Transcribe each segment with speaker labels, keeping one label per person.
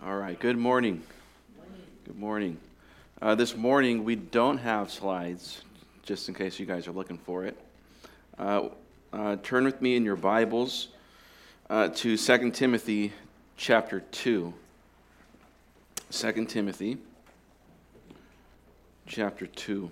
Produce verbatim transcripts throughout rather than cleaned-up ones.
Speaker 1: All right, good morning. Good morning. Uh, this morning we don't have slides, just in case you guys are looking for it. Uh, uh, turn with me in your Bibles uh, to Second Timothy chapter two. Second Timothy chapter two.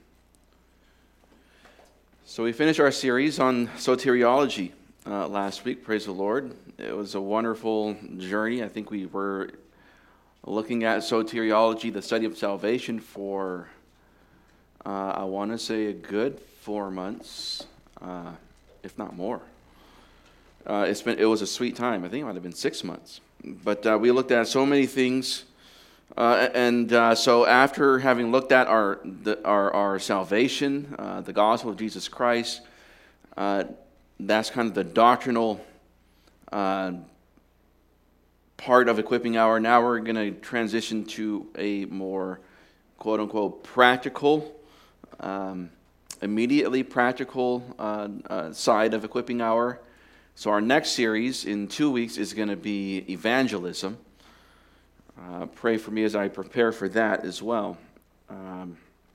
Speaker 1: So we finished our series on soteriology uh, last week, praise the Lord. It was a wonderful journey. I think we were looking at soteriology, the study of salvation, for, uh, I want to say, a good four months, uh, if not more. Uh, it's been, it was a sweet time. I think it might have been six months. But uh, we looked at so many things. Uh, and uh, so after having looked at our the, our, our salvation, uh, the gospel of Jesus Christ, uh, that's kind of the doctrinal uh, part of Equipping Hour. Now we're going to transition to a more quote-unquote practical, um, immediately practical uh, uh, side of Equipping Hour. So our next series in two weeks is going to be evangelism. Uh, pray for me as I prepare for that as well. Um,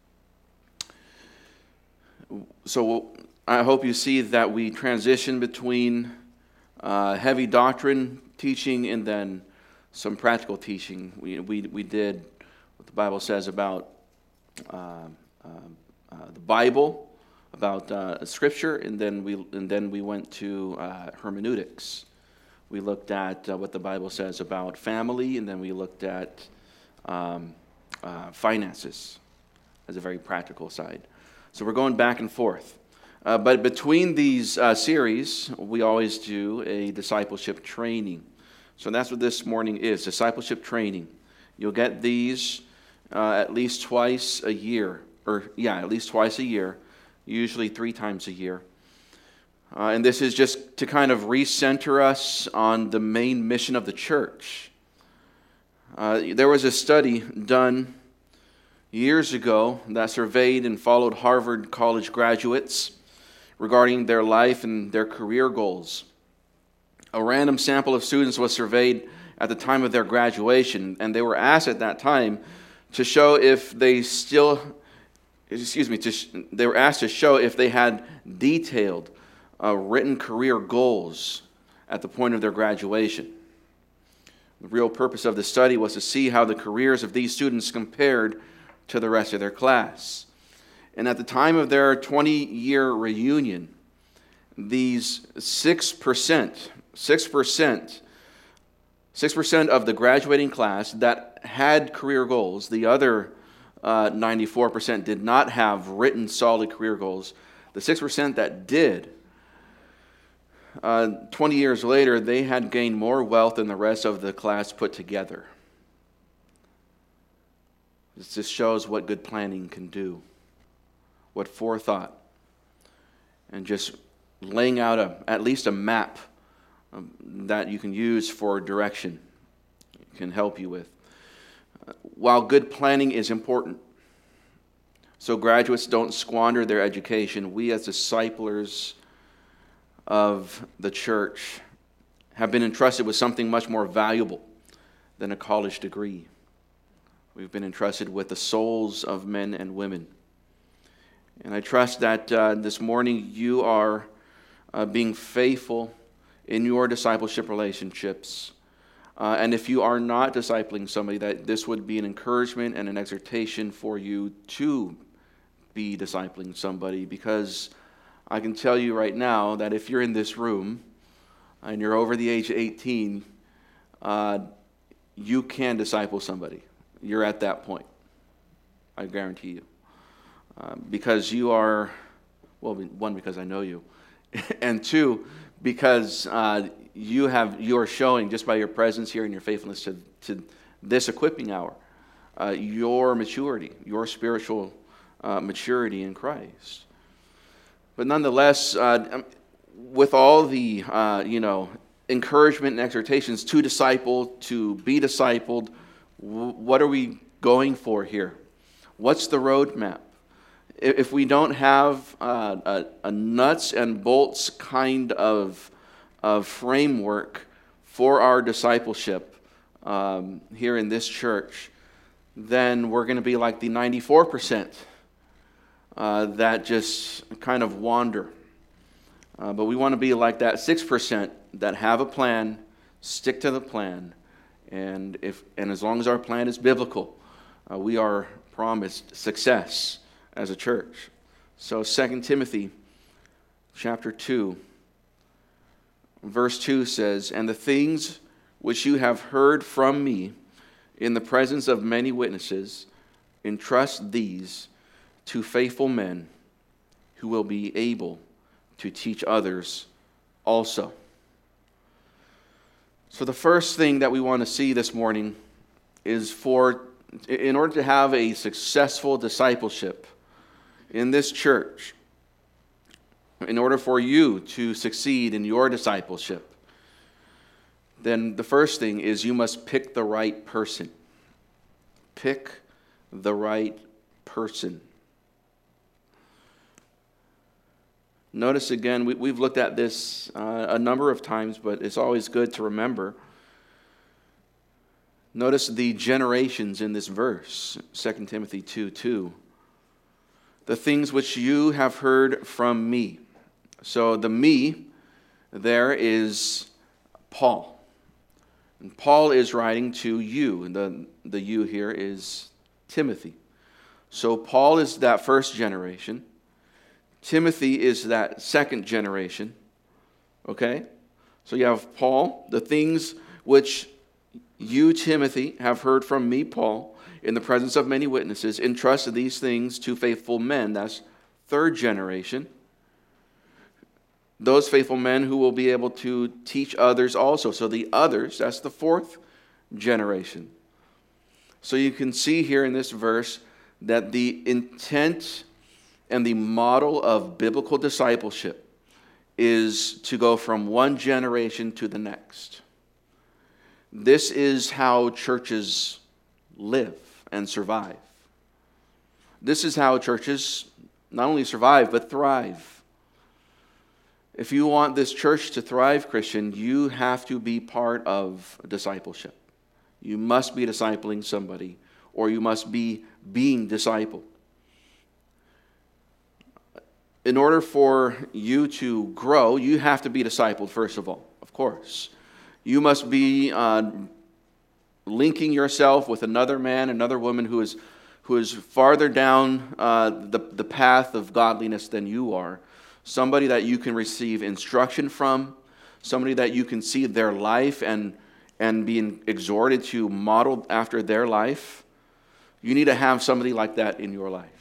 Speaker 1: so I hope you see that we transition between uh, heavy doctrine teaching and then some practical teaching. We we we did what the Bible says about uh, uh, uh, the Bible, about uh, Scripture, and then we and then we went to uh, hermeneutics. We looked at uh, what the Bible says about family, and then we looked at um, uh, finances as a very practical side. So we're going back and forth. Uh, but between these uh, series, we always do a discipleship training. So that's what this morning is, discipleship training. You'll get these uh, at least twice a year, or yeah, at least twice a year, usually three times a year. Uh, and this is just to kind of recenter us on the main mission of the church. Uh, there was a study done years ago that surveyed and followed Harvard College graduates regarding their life and their career goals. A random sample of students was surveyed at the time of their graduation, and they were asked at that time to show if they still, excuse me, to sh- they were asked to show if they had detailed Uh, written career goals at the point of their graduation. The real purpose of the study was to see how the careers of these students compared to the rest of their class. And at the time of their twenty-year reunion, these six percent, six percent, six percent of the graduating class that had career goals, the other uh, ninety-four percent did not have written solid career goals. The six percent that did, Uh, twenty years later, they had gained more wealth than the rest of the class put together. This just shows what good planning can do, what forethought, and just laying out a, at least a map um, that you can use for direction can help you with. Uh, while good planning is important, so graduates don't squander their education, we as disciplers of the church have been entrusted with something much more valuable than a college degree. We've been entrusted with the souls of men and women. And I trust that uh, this morning you are uh, being faithful in your discipleship relationships. Uh, and if you are not discipling somebody, that this would be an encouragement and an exhortation for you to be discipling somebody, because I can tell you right now that if you're in this room and you're over the age of eighteen, uh, you can disciple somebody. You're at that point. I guarantee you. Uh, because you are, well, one, because I know you, and two, because uh, you have, you are showing just by your presence here and your faithfulness to, to this equipping hour, uh, your maturity, your spiritual uh, maturity in Christ. But nonetheless, uh, with all the, uh, you know, encouragement and exhortations to disciple, to be discipled, w- what are we going for here? What's the roadmap? If we don't have uh, a, a nuts and bolts kind of, of framework for our discipleship, um, here in this church, then we're going to be like the ninety-four percent uh, that just kind of wander. Uh, but we want to be like that six percent that have a plan, stick to the plan, and if and as long as our plan is biblical, uh, we are promised success as a church. So Second Timothy chapter two, verse two says, "And the things which you have heard from me in the presence of many witnesses, entrust these to faithful men who will be able to teach others also." So the first thing that we want to see this morning is for, in order to have a successful discipleship in this church, in order for you to succeed in your discipleship, then the first thing is you must pick the right person. Pick the right person. Notice again, we, we've looked at this uh, a number of times, but it's always good to remember. Notice the generations in this verse, Second Timothy two two. "The things which you have heard from me." So the me there is Paul. And Paul is writing to you, and the, the you here is Timothy. So Paul is that first generation. Timothy is that second generation, okay? So you have Paul, "The things which you, Timothy, have heard from me, Paul, in the presence of many witnesses, entrust these things to faithful men." That's third generation. Those faithful men who will be able to teach others also. So the others, that's the fourth generation. So you can see here in this verse that the intent and the model of biblical discipleship is to go from one generation to the next. This is how churches live and survive. This is how churches not only survive, but thrive. If you want this church to thrive, Christian, you have to be part of discipleship. You must be discipling somebody, or you must be being discipled. In order for you to grow, you have to be discipled, first of all, of course. You must be uh, linking yourself with another man, another woman who is who is farther down uh, the, the path of godliness than you are. Somebody that you can receive instruction from, somebody that you can see their life and, and be exhorted to model after their life. You need to have somebody like that in your life.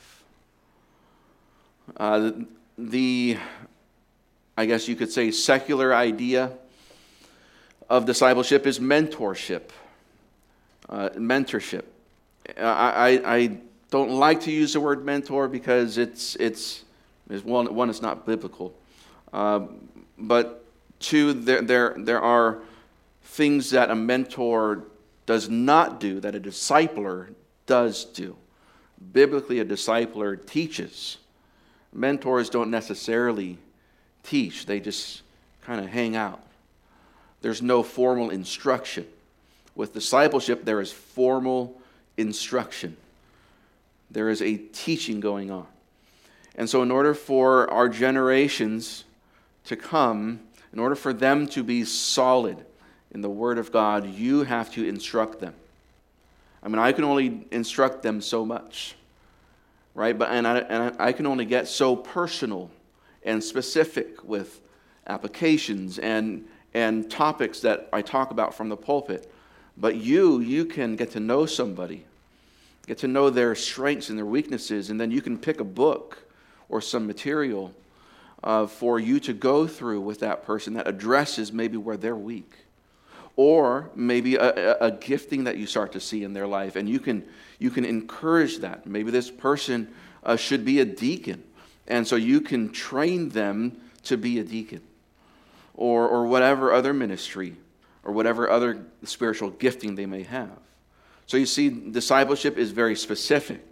Speaker 1: Uh, the, I guess you could say, secular idea of discipleship is mentorship. Uh, mentorship. I, I, I don't like to use the word mentor because it's it's, it's one, one, it's not biblical. Uh, but two, there, there, there are things that a mentor does not do that a discipler does do. Biblically, a discipler teaches. Mentors don't necessarily teach. They just kind of hang out. There's no formal instruction. With discipleship, there is formal instruction. There is a teaching going on. And so in order for our generations to come, in order for them to be solid in the Word of God, you have to instruct them. I mean, I can only instruct them so much. Right, but and I, and I can only get so personal and specific with applications and and topics that I talk about from the pulpit. But you, you can get to know somebody, get to know their strengths and their weaknesses, and then you can pick a book or some material uh, for you to go through with that person that addresses maybe where they're weak, or maybe a, a, a gifting that you start to see in their life, and you can you can encourage that. Maybe this person uh, should be a deacon, and so you can train them to be a deacon, or or whatever other ministry, or whatever other spiritual gifting they may have. So you see, discipleship is very specific.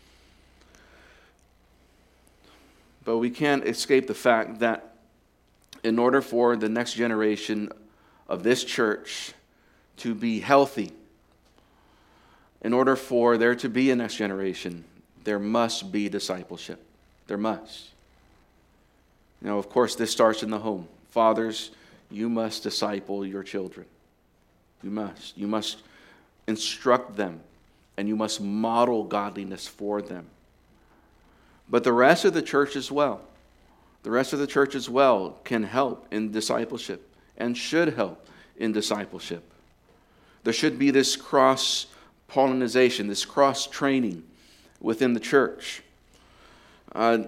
Speaker 1: But we can't escape the fact that in order for the next generation of this church to be healthy, in order for there to be a next generation, there must be discipleship. There must. You know, of course, this starts in the home. Fathers, you must disciple your children. You must. You must instruct them, and you must model godliness for them. But the rest of the church as well, the rest of the church as well can help in discipleship and should help in discipleship. There should be this cross-pollination, this cross-training within the church. Uh,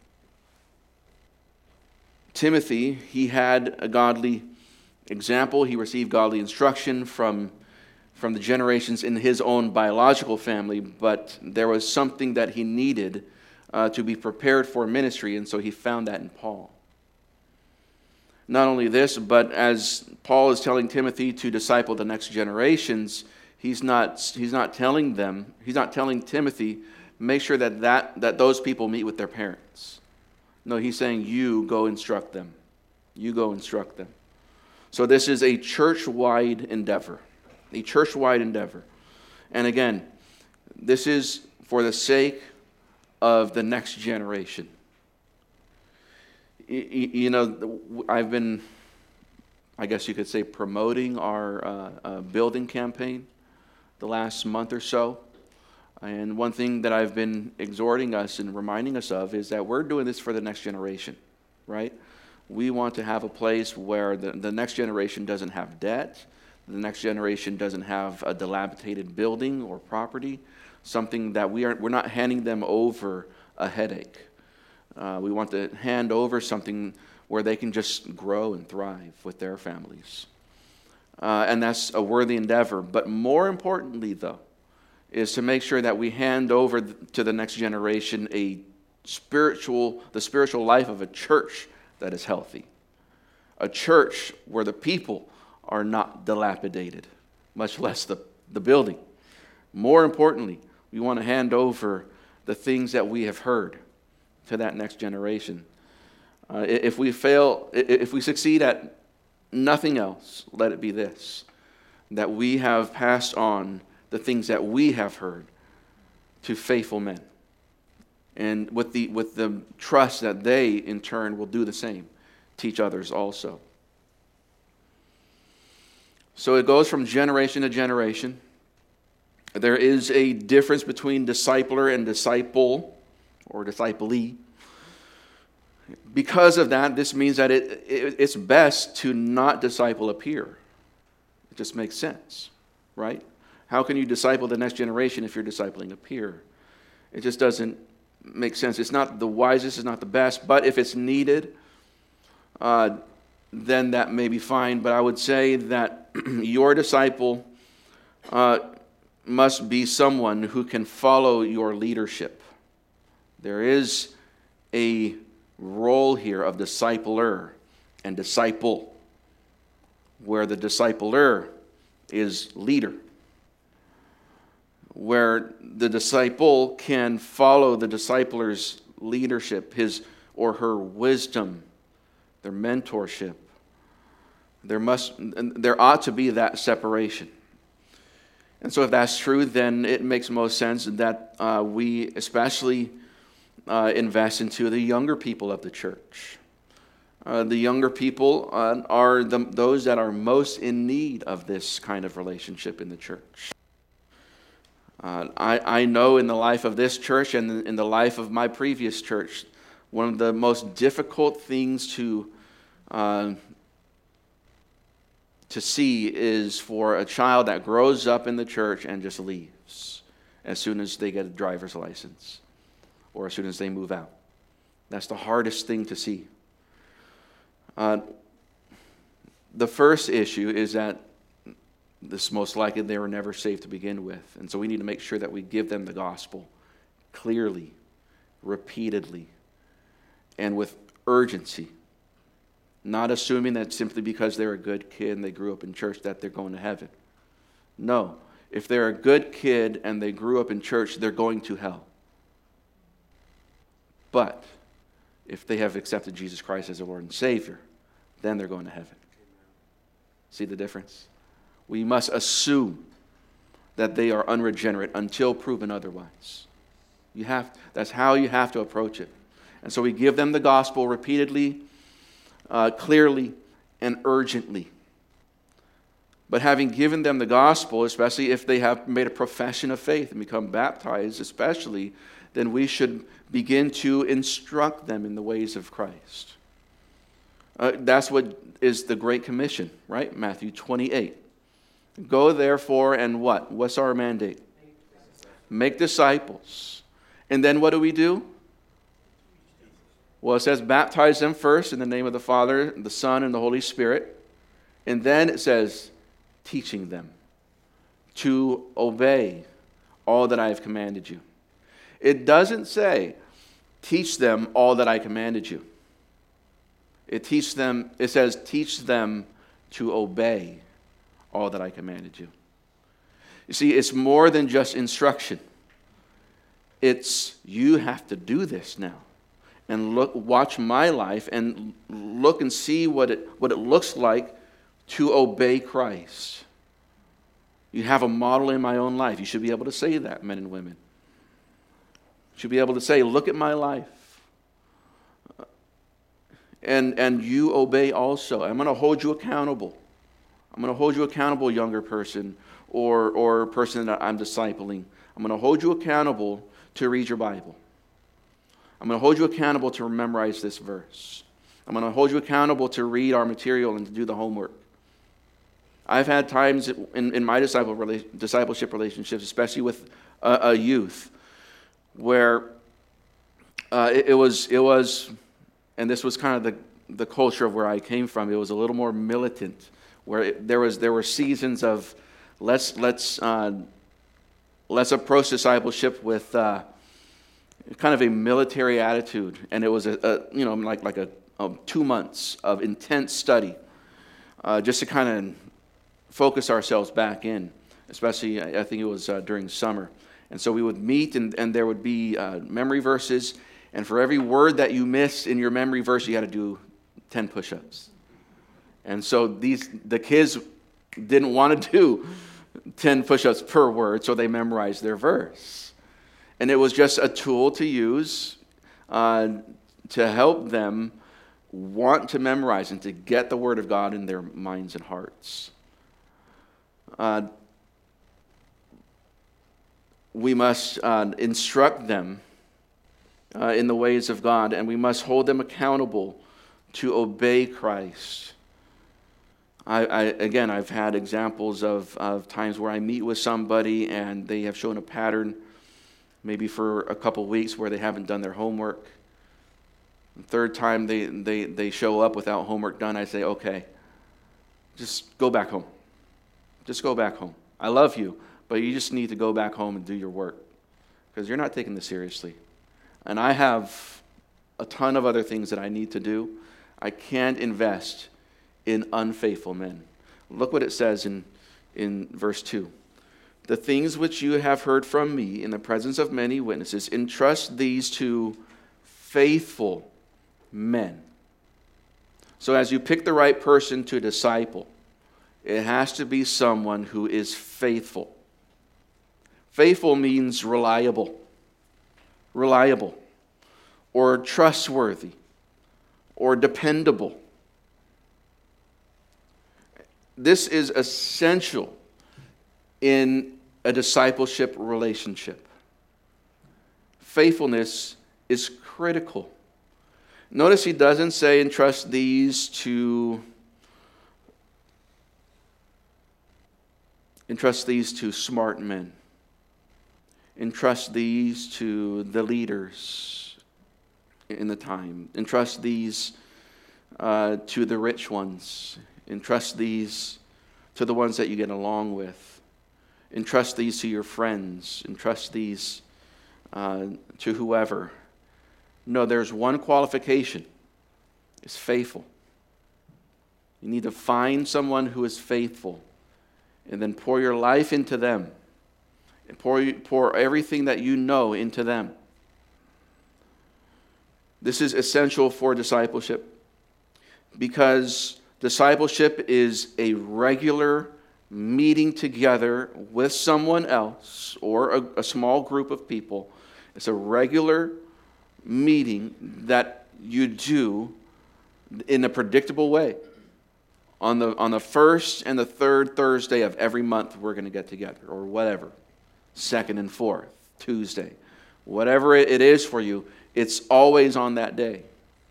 Speaker 1: Timothy, he had a godly example. He received godly instruction from, from the generations in his own biological family, but there was something that he needed uh, to be prepared for ministry, and so he found that in Paul. Not only this, but as Paul is telling Timothy to disciple the next generations, he's not, he's not telling them, he's not telling Timothy, make sure that, that, that those people meet with their parents. No, he's saying, you go instruct them. You go instruct them. So this is a church-wide endeavor. A church-wide endeavor. And again, this is for the sake of the next generation. You know, I've been, I guess you could say, promoting our uh, uh, building campaign the last month or so. And one thing that I've been exhorting us and reminding us of is that we're doing this for the next generation, right? We want to have a place where the, the next generation doesn't have debt, the next generation doesn't have a dilapidated building or property, something that we are, we're not handing them over a headache. Uh, we want to hand over something where they can just grow and thrive with their families. Uh, and that's a worthy endeavor. But more importantly, though, is to make sure that we hand over to the next generation a spiritual, the spiritual life of a church that is healthy. A church where the people are not dilapidated, much less the, the building. More importantly, we want to hand over the things that we have heard to that next generation. Uh, if we fail, if we succeed at nothing else, let it be this, that we have passed on the things that we have heard to faithful men. And with the, with the trust that they, in turn, will do the same, teach others also. So it goes from generation to generation. There is a difference between discipler and disciple, or disciplee. Because of that, this means that it, it it's best to not disciple a peer. It just makes sense, right? How can you disciple the next generation if you're discipling a peer? It just doesn't make sense. It's not the wisest, it's not the best, but if it's needed, uh, then that may be fine. But I would say that your disciple uh, must be someone who can follow your leadership. There is a role here of discipler and disciple, where the discipler is leader, where the disciple can follow the discipler's leadership, his or her wisdom, their mentorship. There must, there ought to be that separation. And so if that's true, then it makes most sense that uh, we especially uh, invest into the younger people of the church. Uh, the younger people uh, are the, those that are most in need of this kind of relationship in the church. Uh, I, I know in the life of this church and in the life of my previous church, one of the most difficult things to uh, to see is for a child that grows up in the church and just leaves as soon as they get a driver's license or as soon as they move out. That's the hardest thing to see. Uh, the first issue is that this most likely they were never saved to begin with. And so we need to make sure that we give them the gospel clearly, repeatedly, and with urgency. Not assuming that simply because they're a good kid and they grew up in church that they're going to heaven. No. If they're a good kid and they grew up in church, they're going to hell. But if they have accepted Jesus Christ as their Lord and Savior, then they're going to heaven. See the difference? We must assume that they are unregenerate until proven otherwise. You have, that's how you have to approach it. And so we give them the gospel repeatedly, uh, clearly, and urgently. But having given them the gospel, especially if they have made a profession of faith and become baptized especially, then we should begin to instruct them in the ways of Christ. Uh, that's what is the Great Commission, right? Matthew twenty-eight. Go therefore and what? What's our mandate? Make disciples. And then what do we do? Well, it says baptize them first in the name of the Father, the Son, and the Holy Spirit. And then it says teaching them to obey all that I have commanded you. It doesn't say teach them all that I commanded you. It teach them, it says teach them to obey all that I commanded you. You see, it's more than just instruction. It's you have to do this now. And look, watch my life and look and see what it what it looks like to obey Christ. You have a model in my own life. You should be able to say that, men and women. You should be able to say, look at my life. And, and you obey also. I'm going to hold you accountable. I'm going to hold you accountable, younger person, or, or person that I'm discipling. I'm going to hold you accountable to read your Bible. I'm going to hold you accountable to memorize this verse. I'm going to hold you accountable to read our material and to do the homework. I've had times in, in my disciple, discipleship relationships, especially with a, a youth, where uh, it, it was, it was, and this was kind of the, the culture of where I came from. It was a little more militant, where it, there was there were seasons of let's let's uh, let's approach discipleship with uh, kind of a military attitude, and it was a, a you know like like a, a two months of intense study, uh, just to kind of focus ourselves back in, especially I think it was uh, during summer. And so we would meet, and, and there would be uh, memory verses, and for every word that you missed in your memory verse, you had to do ten push-ups. And so these the kids didn't want to do ten push-ups per word, so they memorized their verse. And it was just a tool to use uh, to help them want to memorize and to get the Word of God in their minds and hearts. Uh, we must uh, instruct them uh, in the ways of God, and we must hold them accountable to obey Christ. I, I again, I've had examples of, of times where I meet with somebody and they have shown a pattern, maybe for a couple weeks, where they haven't done their homework. The third time they, they, they show up without homework done, I say, okay, just go back home. Just go back home. I love you, but you just need to go back home and do your work, because you're not taking this seriously. And I have a ton of other things that I need to do. I can't invest in unfaithful men. Look what it says in, in verse two. The things which you have heard from me in the presence of many witnesses, entrust these to faithful men. So as you pick the right person to disciple, it has to be someone who is faithful. Faithful means reliable, reliable, or trustworthy, or dependable. This is essential in a discipleship relationship. Faithfulness is critical. Notice he doesn't say entrust these to entrust these to smart men. Entrust these to the leaders in the time. Entrust these uh, to the rich ones. Entrust these to the ones that you get along with. Entrust these to your friends. Entrust these uh, to whoever. No, there's one qualification. It's faithful. You need to find someone who is faithful and then pour your life into them. And pour, pour everything that you know into them. This is essential for discipleship, because discipleship is a regular meeting together with someone else or a, a small group of people. It's a regular meeting that you do in a predictable way. On the on the first and the third Thursday of every month, we're going to get together, or whatever. Second and fourth Tuesday. Whatever it is for you, it's always on that day.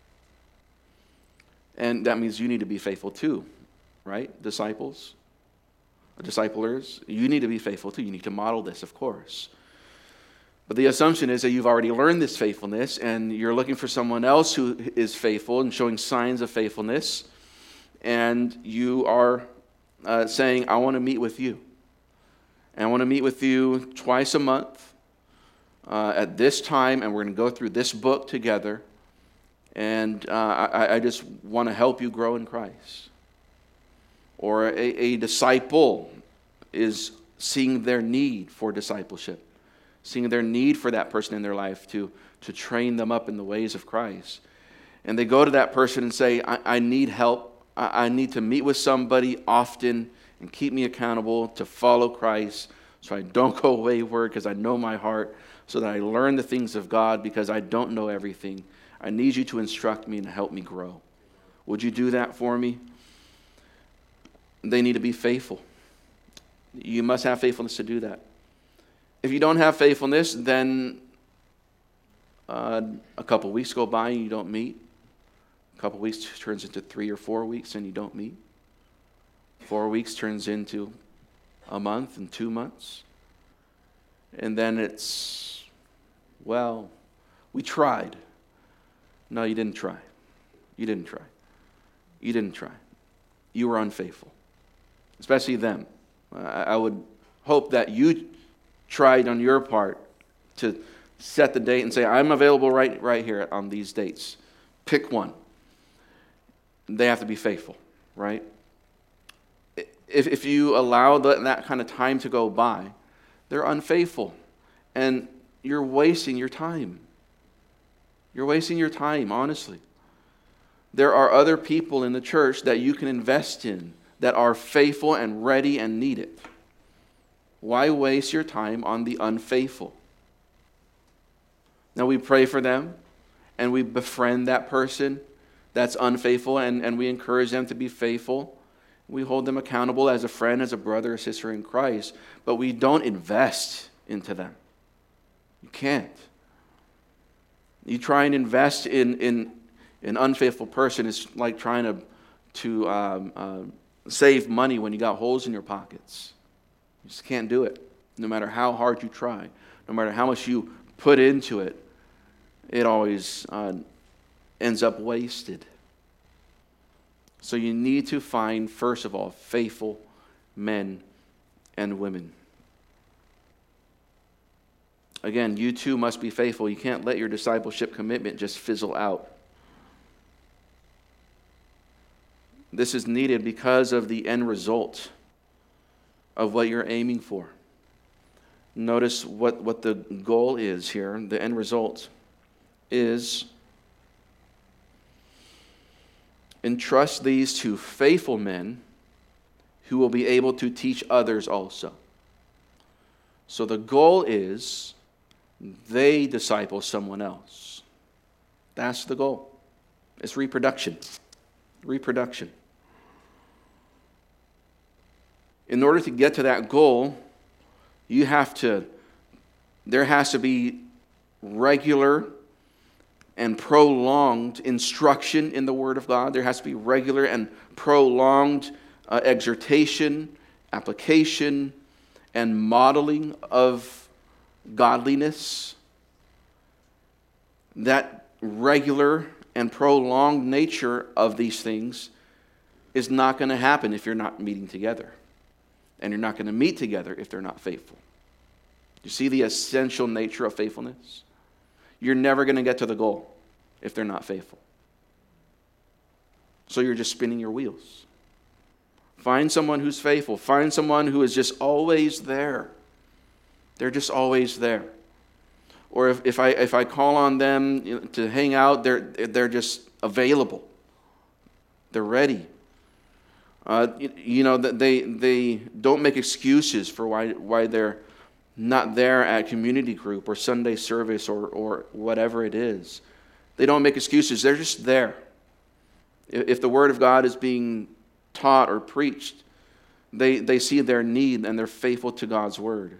Speaker 1: And that means you need to be faithful too, right? Disciples, disciplers, you need to be faithful too. You need to model this, of course. But the assumption is that you've already learned this faithfulness and you're looking for someone else who is faithful and showing signs of faithfulness. And you are uh, saying, I want to meet with you. And I want to meet with you twice a month uh, at this time, and we're going to go through this book together. And uh, I, I just want to help you grow in Christ. Or a, a disciple is seeing their need for discipleship, seeing their need for that person in their life to, to train them up in the ways of Christ. And they go to that person and say, I, I need help. I, I need to meet with somebody often and keep me accountable to follow Christ so I don't go wayward because I know my heart, so that I learn the things of God because I don't know everything. I need you to instruct me and help me grow. Would you do that for me? They need to be faithful. You must have faithfulness to do that. If you don't have faithfulness, then uh, a couple weeks go by and you don't meet. A couple weeks turns into three or four weeks and you don't meet. Four weeks turns into a month and two months. And then it's, well, we tried. No, you didn't try. You didn't try. You didn't try. You were unfaithful. Especially them. I would hope that you tried on your part to set the date and say, I'm available right, right here on these dates. Pick one. They have to be faithful, right? If, if you allow the, that kind of time to go by, they're unfaithful. And you're wasting your time. You're wasting your time, honestly. There are other people in the church that you can invest in that are faithful and ready and need it. Why waste your time on the unfaithful? Now we pray for them and we befriend that person that's unfaithful and, and we encourage them to be faithful. We hold them accountable as a friend, as a brother or sister in Christ, but we don't invest into them. You can't. You try and invest in, in an unfaithful person, it's like trying to, to um, uh, save money when you got holes in your pockets. You just can't do it. No matter how hard you try, no matter how much you put into it, it always uh, ends up wasted. So you need to find, first of all, faithful men and women. Again, you too must be faithful. You can't let your discipleship commitment just fizzle out. This is needed because of the end result of what you're aiming for. Notice what, what the goal is here. The end result is entrust these to faithful men who will be able to teach others also. So the goal is they disciple someone else. That's the goal. It's reproduction. Reproduction. In order to get to that goal, you have to, there has to be regular and prolonged instruction in the Word of God. There has to be regular and prolonged uh, exhortation, application, and modeling of godliness. That regular and prolonged nature of these things is not going to happen if you're not meeting together. And you're not going to meet together if they're not faithful. You see the essential nature of faithfulness? You're never going to get to the goal if they're not faithful. So you're just spinning your wheels. Find someone who's faithful. Find someone who is just always there. They're just always there. Or if, if I if I call on them you know, to hang out, they're they're just available. They're ready. Uh, you, you know, that they they don't make excuses for why why they're not there at community group or Sunday service or or whatever it is. They don't make excuses. They're just there. If, if the Word of God is being taught or preached, they they see their need and they're faithful to God's Word.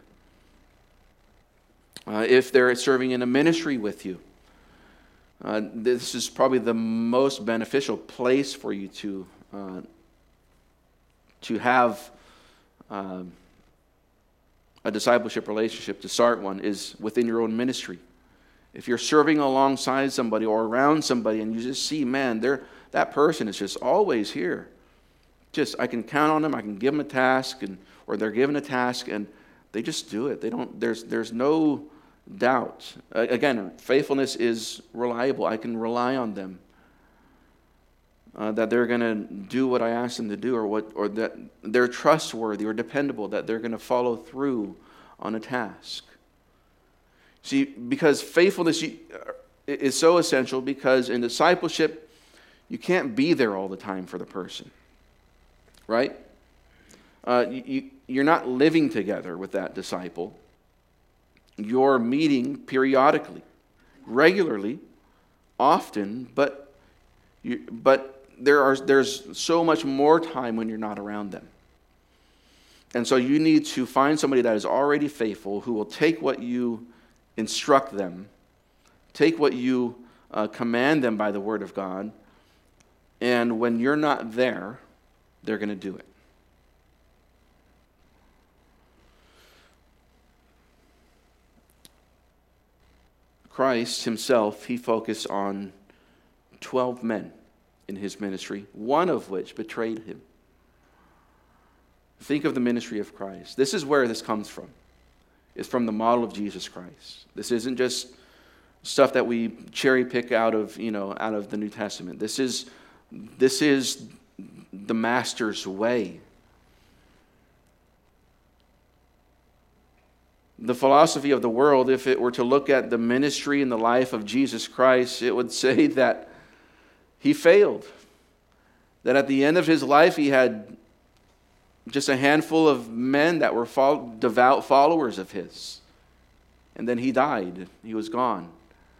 Speaker 1: Uh, if they're serving in a ministry with you, uh, this is probably the most beneficial place for you to. Uh, to have um, a discipleship relationship, to start one, is within your own ministry. If you're serving alongside somebody or around somebody and you just see, man, they're, that person is just always here. Just, I can count on them, I can give them a task, and or they're given a task, and they just do it. They don't. There's there's no doubt. Uh, again, faithfulness is reliable. I can rely on them. Uh, that they're going to do what I ask them to do, or what, or that they're trustworthy or dependable, that they're going to follow through on a task. See, because faithfulness is so essential, because in discipleship, you can't be there all the time for the person, right? Uh, you, you're not living together with that disciple. You're meeting periodically, regularly, often, but you, but There are there's so much more time when you're not around them. And so you need to find somebody that is already faithful, who will take what you instruct them, take what you uh, command them by the Word of God, and when you're not there, they're going to do it. Christ himself, he focused on twelve men in his ministry, one of which betrayed him. Think of the ministry of Christ. This is where this comes from. It's from the model of Jesus Christ. This isn't just stuff that we cherry pick out of, you know, out of the New Testament. This is this is the Master's way. The philosophy of the world, if it were to look at the ministry and the life of Jesus Christ, it would say that he failed. That at the end of his life, he had just a handful of men that were fo- devout followers of his. And then he died. He was gone.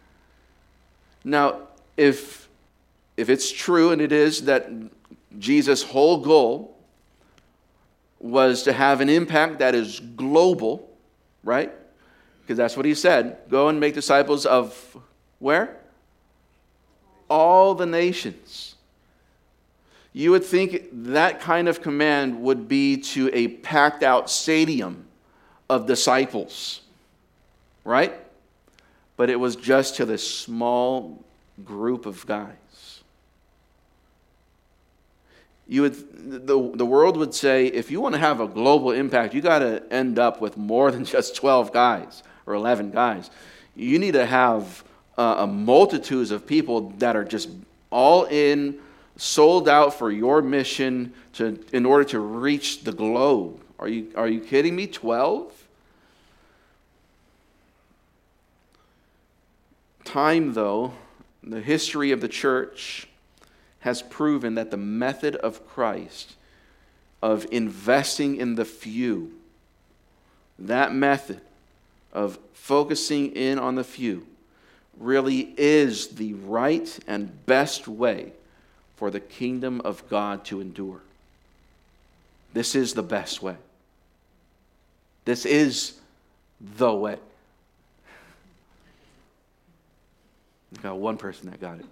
Speaker 1: Now, if, if it's true, and it is, that Jesus' whole goal was to have an impact that is global, right? Because that's what he said. Go and make disciples of where? All the nations. You would think that kind of command would be to a packed out stadium of disciples, right? But it was just to this small group of guys. You would, the, the world would say, if you want to have a global impact, you got to end up with more than just twelve guys or eleven guys. You need to have Uh, a multitudes of people that are just all in, sold out for your mission to in order to reach the globe. Are you are you kidding me? twelve? Time, though, the history of the church has proven that the method of Christ of investing in the few, that method of focusing in on the few, really is the right and best way for the kingdom of God to endure. This is the best way. This is the way. I got one person that got it.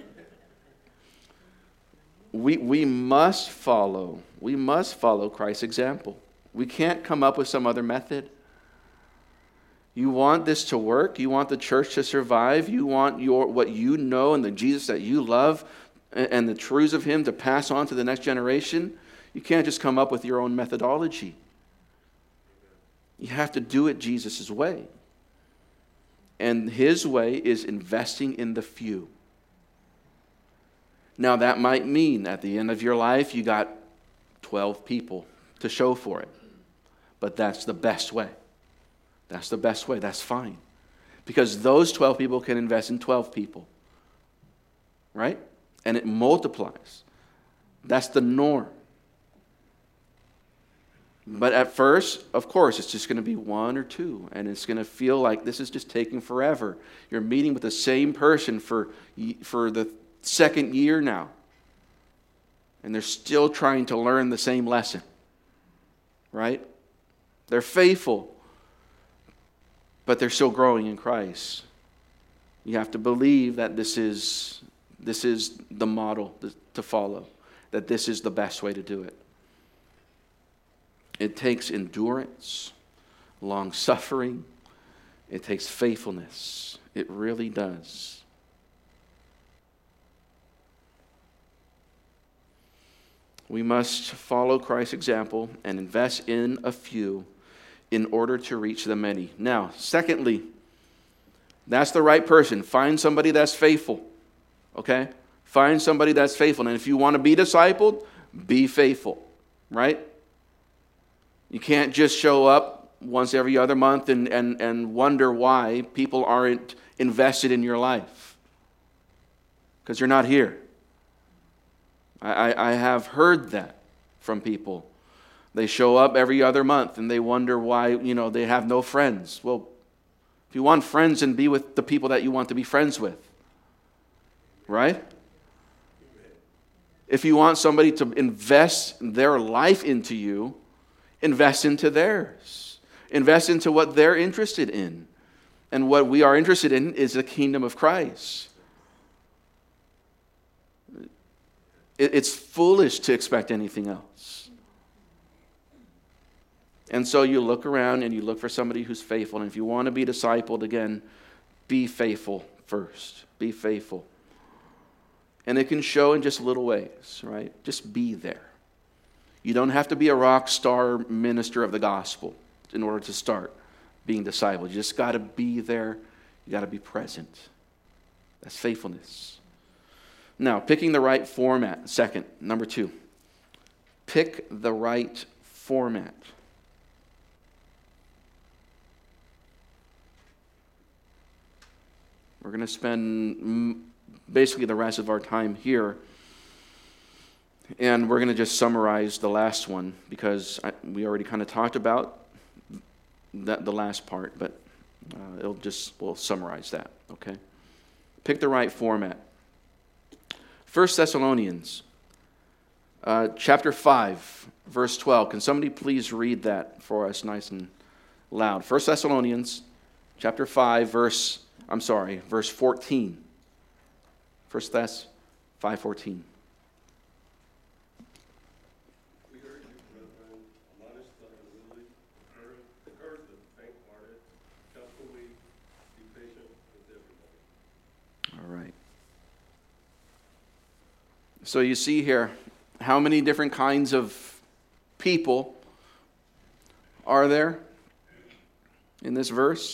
Speaker 1: We, we must follow, we must follow Christ's example. We can't come up with some other method. You want this to work? You want the church to survive? You want your what you know and the Jesus that you love and the truths of him to pass on to the next generation? You can't just come up with your own methodology. You have to do it Jesus' way. And his way is investing in the few. Now that might mean at the end of your life you got twelve people to show for it. But that's the best way. That's the best way. That's fine. Because those twelve people can invest in twelve people. Right? And it multiplies. That's the norm. But at first, of course, it's just going to be one or two, and it's going to feel like this is just taking forever. You're meeting with the same person for, for the second year now, and they're still trying to learn the same lesson, right? They're faithful, but they're still growing in Christ. You have to believe that this is, this is the model to follow, that this is the best way to do it. It takes endurance, long-suffering. It takes faithfulness. It really does. We must follow Christ's example and invest in a few in order to reach the many. Now, secondly, that's the right person. Find somebody that's faithful, okay? Find somebody that's faithful. And if you want to be discipled, be faithful, right? You can't just show up once every other month and, and, and wonder why people aren't invested in your life. Because you're not here. I, I have heard that from people. They show up every other month and they wonder why, you know, they have no friends. Well, if you want friends, then be with the people that you want to be friends with. Right? If you want somebody to invest their life into you, invest into theirs. Invest into what they're interested in. And what we are interested in is the kingdom of Christ. It's foolish to expect anything else. And so you look around and you look for somebody who's faithful. And if you want to be discipled, again, be faithful first. Be faithful. And it can show in just little ways, right? Just be there. You don't have to be a rock star minister of the gospel in order to start being discipled. You just got to be there. You got to be present. That's faithfulness. Now, picking the right format. Second, number two. Pick the right format. We're going to spend basically the rest of our time here. And we're going to just summarize the last one because I, we already kind of talked about that, the last part, but uh, it'll just, we'll summarize that, okay? Pick the right format. First Thessalonians, uh, chapter five, verse twelve. Can somebody please read that for us nice and loud? First Thessalonians, chapter five, verse, I'm sorry, verse fourteen. First Thess five fourteen. All right. So you see here, how many different kinds of people are there in this verse?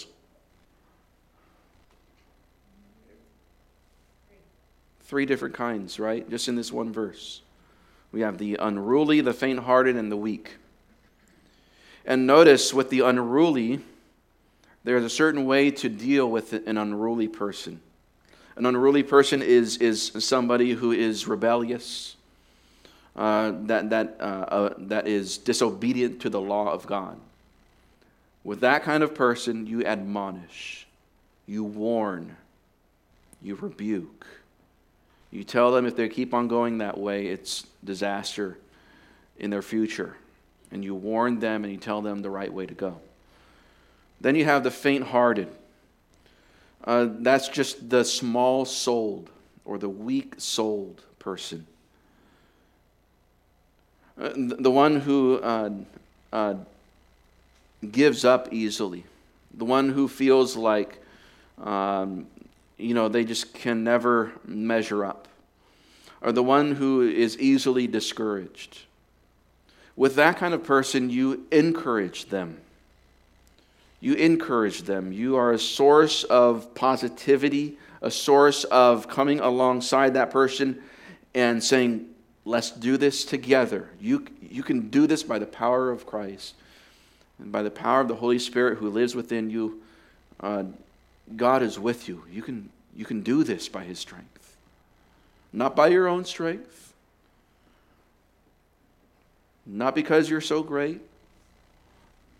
Speaker 1: Three different kinds, right? Just in this one verse. We have the unruly, the faint-hearted, and the weak. And notice with the unruly, there's a certain way to deal with an unruly person. An unruly person is, is somebody who is rebellious, uh, that, that, uh, uh, that is disobedient to the law of God. With that kind of person, you admonish, you warn, you rebuke. You tell them if they keep on going that way, it's disaster in their future. And you warn them and you tell them the right way to go. Then you have the faint-hearted. Uh, that's just the small-souled or the weak-souled person. Uh, the one who uh, uh, gives up easily. The one who feels like, um, you know, they just can never measure up. Or the one who is easily discouraged. With that kind of person, you encourage them. You encourage them. You are a source of positivity, a source of coming alongside that person and saying, let's do this together. You, you can do this by the power of Christ and by the power of the Holy Spirit who lives within you. Uh, God is with you. You can, you can do this by His strength. Not by your own strength. Not because you're so great.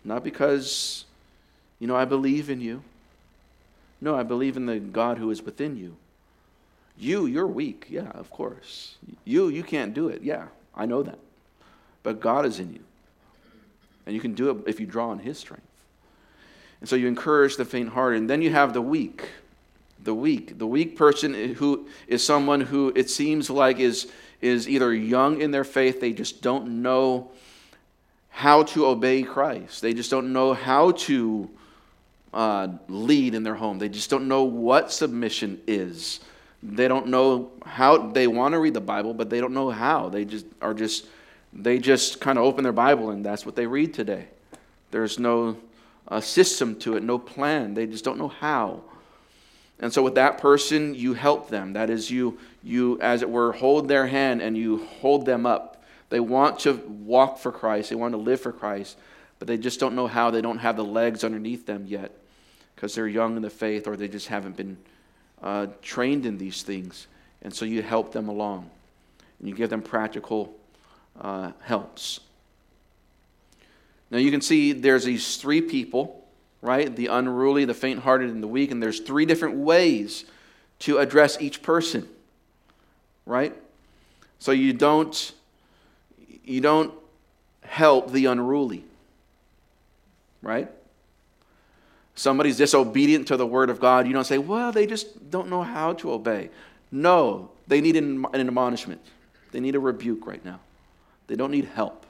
Speaker 1: Not because, you know, I believe in you. No, I believe in the God who is within you. You, you're weak. Yeah, of course. You, you can't do it. Yeah, I know that. But God is in you. And you can do it if you draw on his strength. And so you encourage the faint-hearted. And then you have the weak. The weak. The weak person who is someone who it seems like is, is either young in their faith. They just don't know how to obey Christ. They just don't know how to uh, lead in their home. They just don't know what submission is. They don't know how. They want to read the Bible, but they don't know how. They just are just, they just kind of open their Bible and that's what they read today. There's no uh, system to it, no plan. They just don't know how. And so with that person, you help them. That is, you, you, as it were, hold their hand and you hold them up. They want to walk for Christ. They want to live for Christ, but they just don't know how. They don't have the legs underneath them yet because they're young in the faith or they just haven't been uh, trained in these things. And so you help them along. And you give them practical uh, helps. Now you can see there's these three people, right? The unruly, the faint-hearted, and the weak. And there's three different ways to address each person, right? So you don't, you don't help the unruly, right? Somebody's disobedient to the word of God. You don't say, well, they just don't know how to obey. No, they need an admonishment. They need a rebuke right now. They don't need help.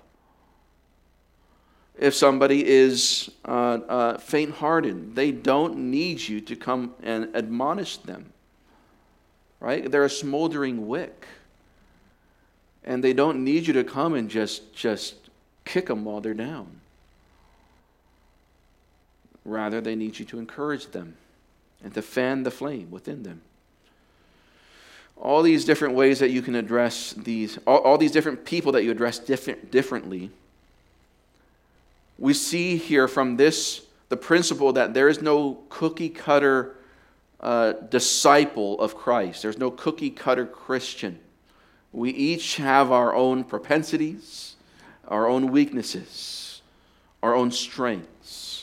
Speaker 1: If somebody is uh, uh, faint-hearted, they don't need you to come and admonish them, right? They're a smoldering wick. And they don't need you to come and just, just kick them while they're down. Rather, they need you to encourage them and to fan the flame within them. All these different ways that you can address these, all, all these different people that you address different, differently, we see here from this the principle that there is no cookie-cutter uh, disciple of Christ. There's no cookie-cutter Christian. We each have our own propensities, our own weaknesses, our own strengths.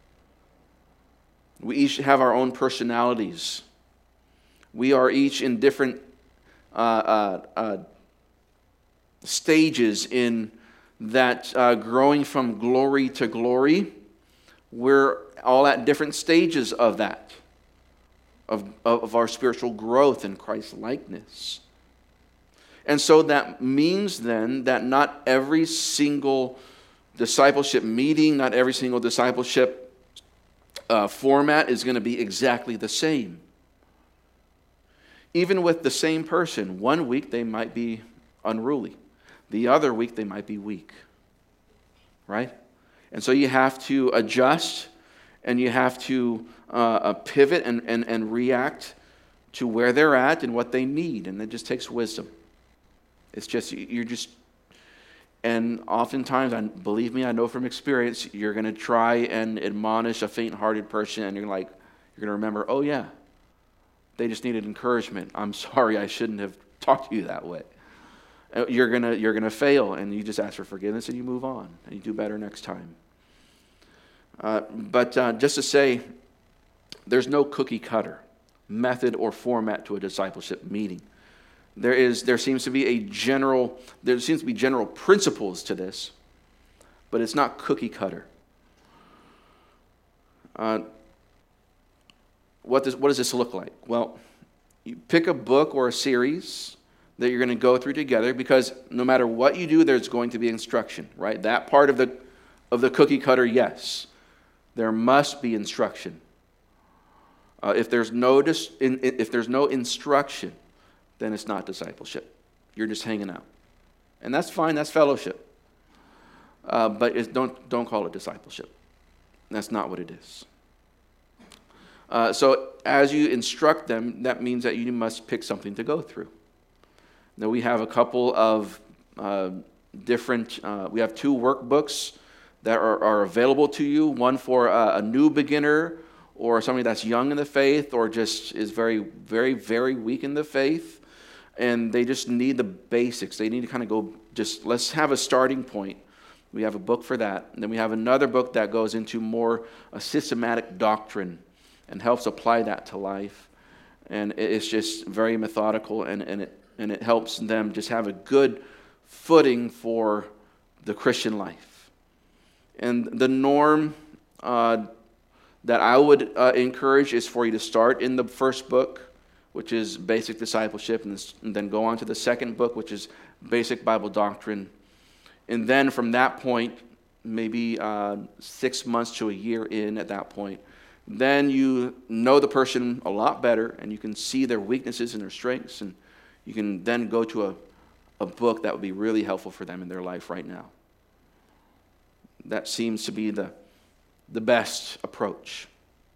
Speaker 1: We each have our own personalities. We are each in different uh, uh, uh, stages in that uh, growing from glory to glory. We're all at different stages of that, of, of our spiritual growth in Christ's likeness. And so that means then that not every single discipleship meeting, not every single discipleship uh, format is going to be exactly the same. Even with the same person, one week they might be unruly. The other week they might be weak. Right? And so you have to adjust and you have to uh, pivot and, and, and react to where they're at and what they need. And it just takes wisdom. It's just, you're just, and oftentimes, I, believe me, I know from experience, you're going to try and admonish a faint-hearted person and you're like, you're going to remember, oh yeah, they just needed encouragement. I'm sorry, I shouldn't have talked to you that way. You're gonna you're gonna fail, and you just ask for forgiveness and you move on, and you do better next time. Uh, but uh, just to say, there's no cookie cutter method or format to a discipleship meeting. There is there seems to be a general there seems to be general principles to this, but it's not cookie cutter. Uh, what does what does this look like? Well, you pick a book or a series that you're going to go through together, because no matter what you do, there's going to be instruction, right? That part of the of the cookie cutter, yes. There must be instruction. Uh, if there's no dis, in, if there's no instruction, then it's not discipleship. You're just hanging out. And that's fine, that's fellowship. Uh, but it's, don't, don't call it discipleship. That's not what it is. Uh, so as you instruct them, that means that you must pick something to go through. Now we have a couple of uh, different, uh, we have two workbooks that are, are available to you. One for a, a new beginner or somebody that's young in the faith or just is very, very, very weak in the faith. And they just need the basics. They need to kind of go, just let's have a starting point We have a book for that. And then we have another book that goes into more a systematic doctrine and helps apply that to life. And it's just very methodical, and, and, it, and it helps them just have a good footing for the Christian life. And the norm uh, that I would uh, encourage is for you to start in the first book, which is Basic Discipleship, and, this, and then go on to the second book, which is Basic Bible Doctrine. And then from that point, maybe uh, six months to a year in at that point, then you know the person a lot better, and you can see their weaknesses and their strengths, and you can then go to a, a book that would be really helpful for them in their life right now. That seems to be the, the best approach.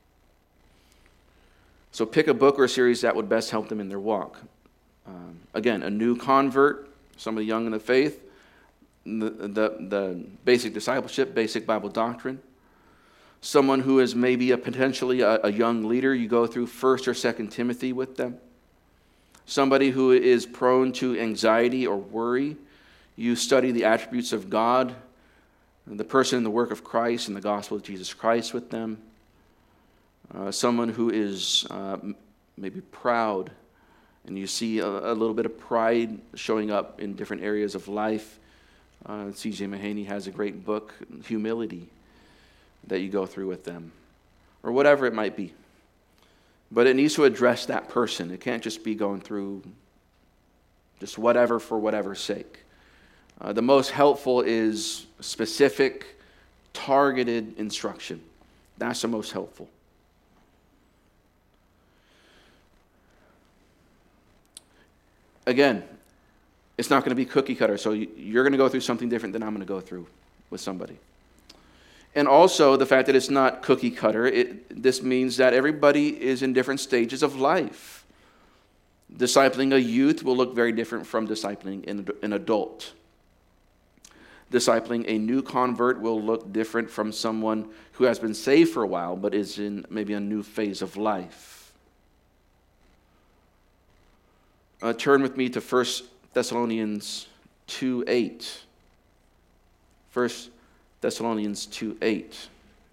Speaker 1: So pick a book or a series that would best help them in their walk. Um, again, a new convert, somebody young in the faith, the, the, the basic discipleship, basic Bible doctrine. Someone who is maybe a potentially a, a young leader, you go through First or Second Timothy with them. Somebody who is prone to anxiety or worry, you study the attributes of God, the person and the work of Christ and the gospel of Jesus Christ with them. Uh, someone who is uh, maybe proud, and you see a, a little bit of pride showing up in different areas of life. Uh, C J Mahaney has a great book, Humility, that you go through with them, or whatever it might be. But it needs to address that person. It can't just be going through just whatever for whatever's sake. Uh, the most helpful is specific, targeted instruction. That's the most helpful. Again, it's not going to be cookie cutter, so you're going to go through something different than I'm going to go through with somebody. And also the fact that it's not cookie cutter, it, this means that everybody is in different stages of life. Discipling a youth will look very different from discipling an, an adult. Discipling a new convert will look different from someone who has been saved for a while but is in maybe a new phase of life. Uh, turn with me to First Thessalonians two eight. First Thessalonians two eight.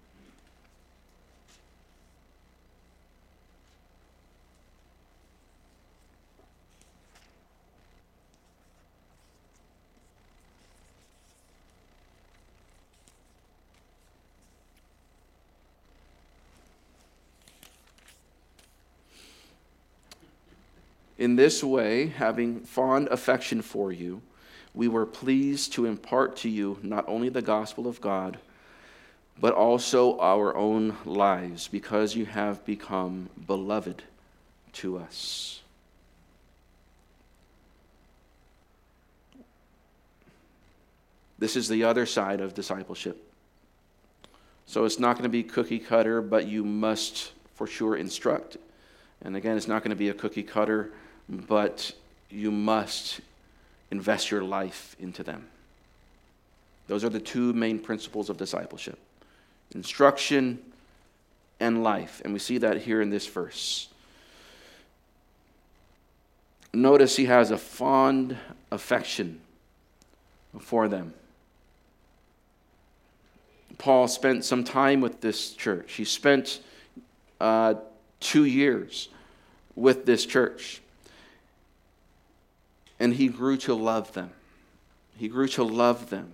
Speaker 1: In this way, having fond affection for you, we were pleased to impart to you not only the gospel of God, but also our own lives, because you have become beloved to us. This is the other side of discipleship. So it's not going to be cookie cutter, but you must for sure instruct. And again, it's not going to be a cookie cutter, but you must invest your life into them. Those are the two main principles of discipleship: instruction and life. And we see that here in this verse. Notice he has a fond affection for them. Paul spent some time with this church. He spent uh, two years with this church. And he grew to love them. He grew to love them.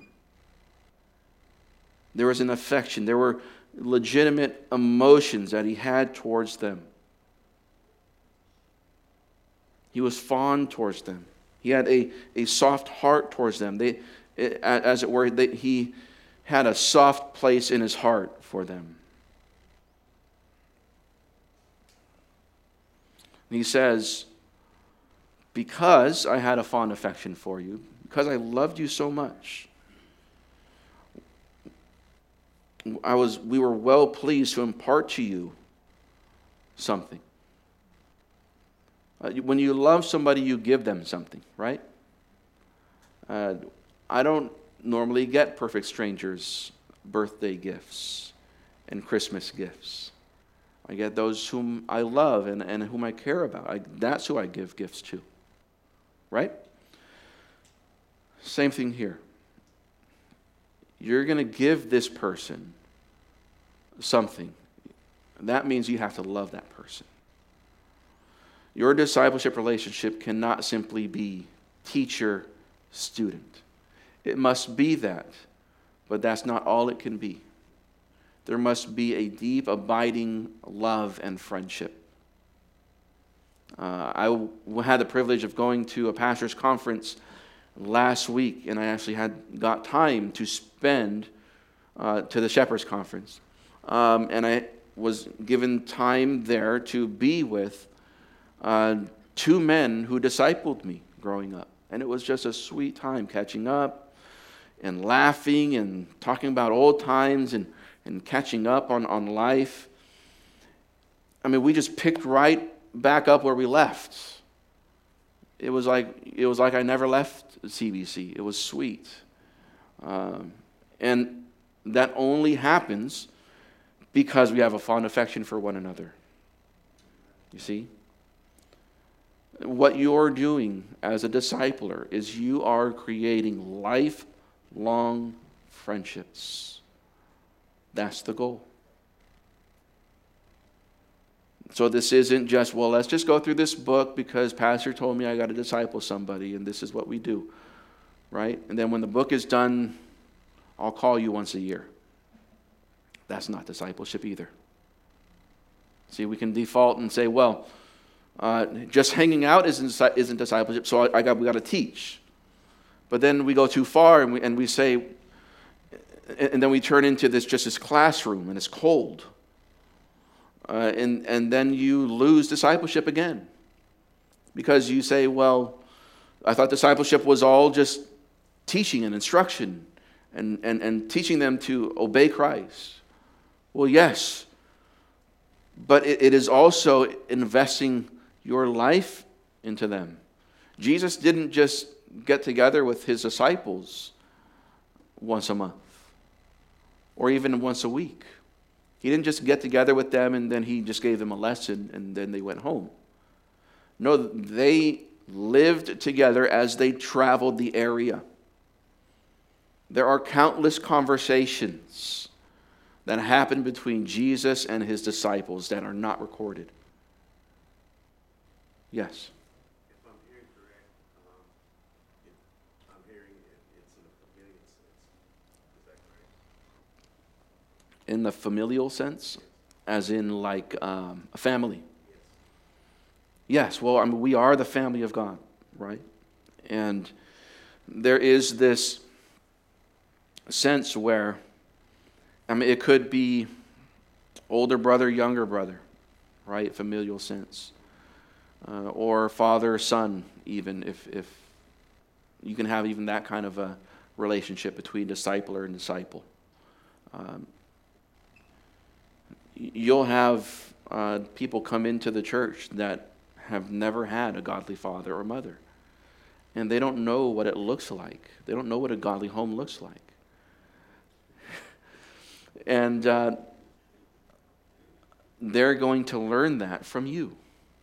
Speaker 1: There was an affection. There were legitimate emotions that he had towards them. He was fond towards them. He had a, a soft heart towards them. They, as it were, they, he had a soft place in his heart for them. And he says, because I had a fond affection for you, because I loved you so much, I was, we were well pleased to impart to you something. Uh, when you love somebody, you give them something, right? Uh, I don't normally get perfect strangers birthday gifts and Christmas gifts. I get those whom I love and, and whom I care about. I, that's who I give gifts to. Right? Same thing here. you're going to give this person something. That means you have to love that person. Your discipleship relationship cannot simply be teacher-student. It must be that, but that's not all it can be. There must be a deep, abiding love and friendship. Uh, I w- had the privilege of going to a pastor's conference last week, and I actually had got time to spend uh, to the Shepherd's Conference. Um, and I was given time there to be with uh, two men who discipled me growing up. And it was just a sweet time catching up and laughing and talking about old times and, and catching up on, on life. I mean, we just picked right back up where we left. It was like it was like I never left C B C. It was sweet. Um, and that only happens because we have a fond affection for one another. You see? What you're doing as a discipler is you are creating lifelong friendships. That's the goal. So this isn't just, well, let's just go through this book because pastor told me I got to disciple somebody and this is what we do, right? And then when the book is done, I'll call you once a year. That's not discipleship either. See, we can default and say, well, uh, just hanging out isn't, isn't discipleship, so I, I got we got to teach. But then we go too far and we and we say, and then we turn into this just this classroom and it's cold. Uh, and, and then you lose discipleship again. Because you say, well, I thought discipleship was all just teaching and instruction and, and, and teaching them to obey Christ. Well, yes, but it, it is also investing your life into them. Jesus didn't just get together with his disciples once a month or even once a week. He didn't just get together with them and then he just gave them a lesson and then they went home. No, they lived together as they traveled the area. There are countless conversations that happened between Jesus and his disciples that are not recorded. Yes?
Speaker 2: If I'm hearing correct, um, it, I'm hearing it, it's in a familial sense. Is that correct?
Speaker 1: In the familial sense? As in like um, a family? Yes, well, I mean, we are the family of God, right? And there is this sense where, I mean, it could be older brother, younger brother, right? Familial sense. Uh, or father, son, even, if, if you can have even that kind of a relationship between discipler and disciple. Um, you'll have uh, people come into the church that have never had a godly father or mother. And they don't know what it looks like. They don't know what a godly home looks like. And uh, they're going to learn that from you.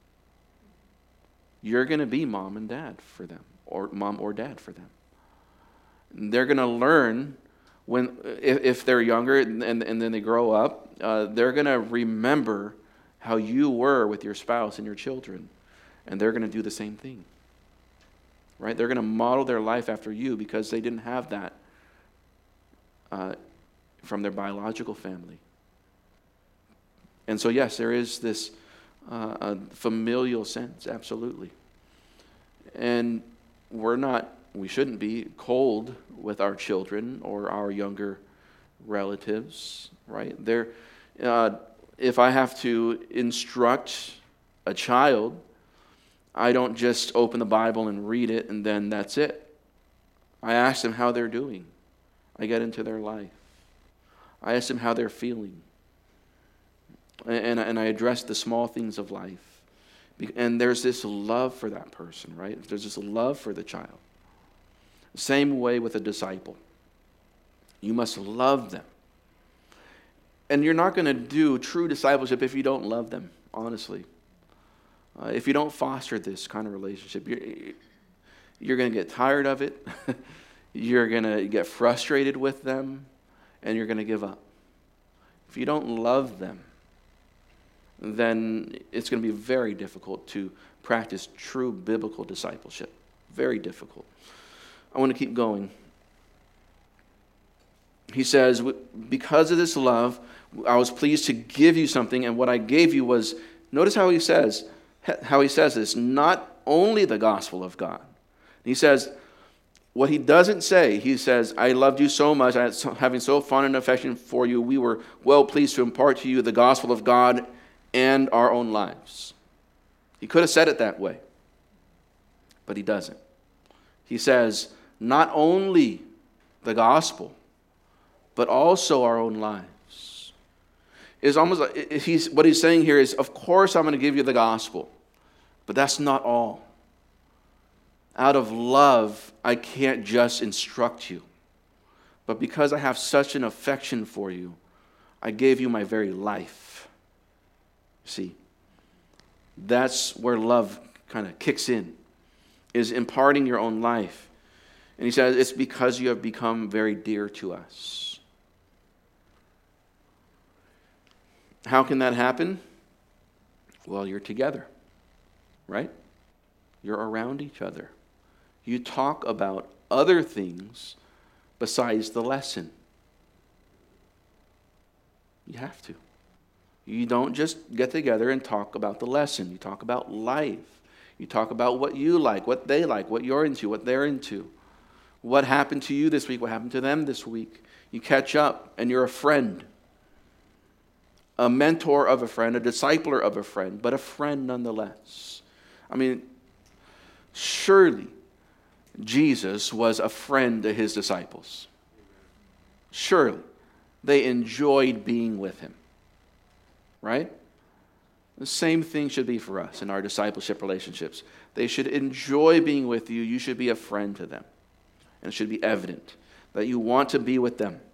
Speaker 1: You're going to be mom and dad for them, or mom or dad for them. And they're going to learn when, if, if they're younger and, and, and then they grow up, uh, they're going to remember how you were with your spouse and your children. And they're going to do the same thing. Right? They're going to model their life after you because they didn't have that uh, from their biological family. And so, yes, there is this uh, a familial sense, absolutely. And we're not, we shouldn't be cold with our children or our younger relatives, right? They're, uh, if I have to instruct a child, I don't just open the Bible and read it and then that's it. I ask them how they're doing. I get into their life. I ask them how they're feeling. And, and I address the small things of life. And there's this love for that person, right? There's this love for the child. Same way with a disciple. You must love them. And you're not going to do true discipleship if you don't love them, honestly. Uh, if you don't foster this kind of relationship, you're, you're going to get tired of it. You're going to get frustrated with them. and you're going to give up. If you don't love them, then it's going to be very difficult to practice true biblical discipleship. Very difficult. I want to keep going. He says, because of this love, I was pleased to give you something, and what I gave you was, notice how he says, how he says this, not only the gospel of God. He says, what he doesn't say, he says, I loved you so much, I had so, having so fond an affection for you, we were well pleased to impart to you the gospel of God and our own lives. He could have said it that way, but he doesn't. He says, not only the gospel, but also our own lives. It's almost like he's, what he's saying here is, of course I'm going to give you the gospel, but that's not all. Out of love, I can't just instruct you, but because I have such an affection for you, I gave you my very life. See, that's where love kind of kicks in, is imparting your own life. And he says, it's because you have become very dear to us. How can that happen? Well, you're together, right? You're around each other. You talk about other things besides the lesson. You have to. You don't just get together and talk about the lesson. You talk about life. You talk about what you like, what they like, what you're into, what they're into. What happened to you this week, what happened to them this week. You catch up, and you're a friend. A mentor of a friend, a discipler of a friend, but a friend nonetheless. I mean, surely Jesus was a friend to his disciples. Surely they enjoyed being with him. Right? The same thing should be for us in our discipleship relationships. They should enjoy being with you. You should be a friend to them. And it should be evident that you want to be with them.